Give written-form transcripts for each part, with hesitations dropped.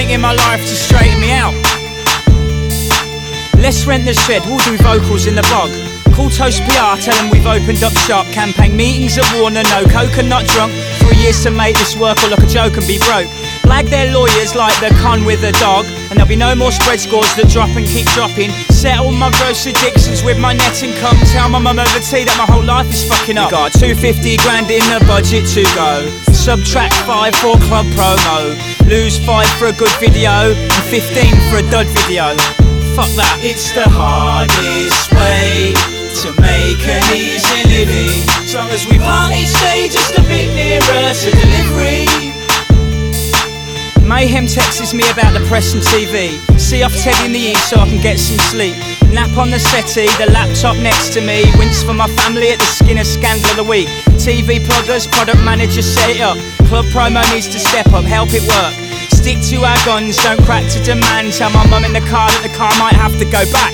anything in my life to straighten me out. Let's rent the shed, we'll do vocals in the bog. Call Toast PR, tell them we've opened up shop. Campaign meetings at Warner, no coconut drunk. 3 years to make this work or look a joke and be broke. Blag their lawyers like the con with a dog, and there'll be no more spread scores that drop and keep dropping. Settle my gross addictions with my net income. Tell my mum over tea that my whole life is fucking up. We got 250 grand in the budget to go. Subtract 5 for club promo. Lose 5 for a good video and 15 for a dud video. Fuck that. It's the hardest way to make an easy living. As long as we party, stay just a bit nearer to delivery. Mayhem texts me about the press and TV. See off Teddy in the east so I can get some sleep. Nap on the settee, the laptop next to me. Wince for my family at the Skinner Scandal of the week. TV pluggers, product manager set it up. Club promo needs to step up, help it work. Stick to our guns, don't crack to demand. Tell my mum in the car that the car might have to go back.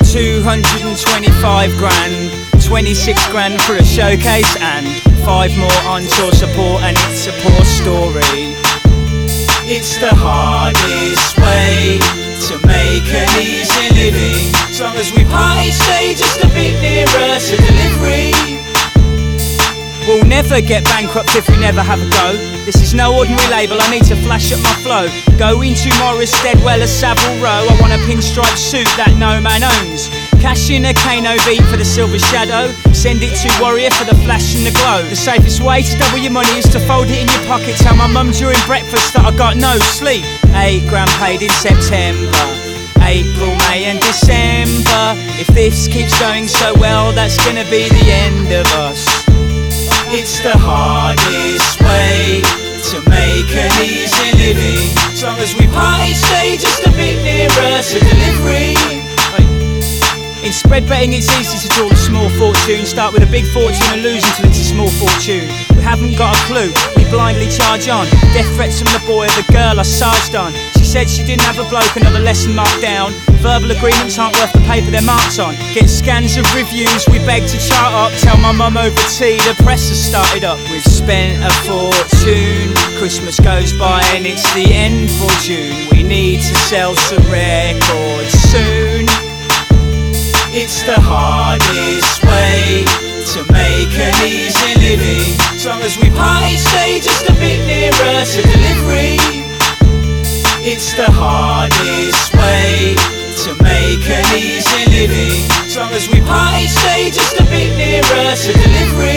225 grand, 26 grand for a showcase, and 5 more on tour support, and it's a poor story. It's the hardest way to make an easy living. As long as we party, stay just a bit nearer to delivery. We'll never get bankrupt if we never have a go. This is no ordinary label, I need to flash up my flow. Go into Morris, Steadwell or Savile Row. I want a pinstripe suit that no man owns. Cash in a Kano beat for the silver shadow. Send it to Warrior for the flash and the glow. The safest way to double your money is to fold it in your pocket. Tell my mum during breakfast that I got no sleep. 8 grand paid in September, April, May and December. If this keeps going so well, that's gonna be the end of us. It's the hardest way to make an easy living. As long as we party, stay just a bit nearer to delivery. In spread betting it's easy to draw a small fortune. Start with a big fortune and lose until it's a small fortune. We haven't got a clue, we blindly charge on. Death threats from the boy or the girl I sarged on. She said she didn't have a bloke, another lesson marked down. Verbal agreements aren't worth the paper they're marked on. Get scans of reviews, we beg to chart up. Tell my mum over tea the press has started up. We've spent a fortune, Christmas goes by and it's the end for June. We need to sell some records soon. It's the hardest way to make an easy living. As long as we party, stay just a bit nearer to delivery. It's the hardest way to make an easy living. As long as we party, stay just a bit nearer to delivery.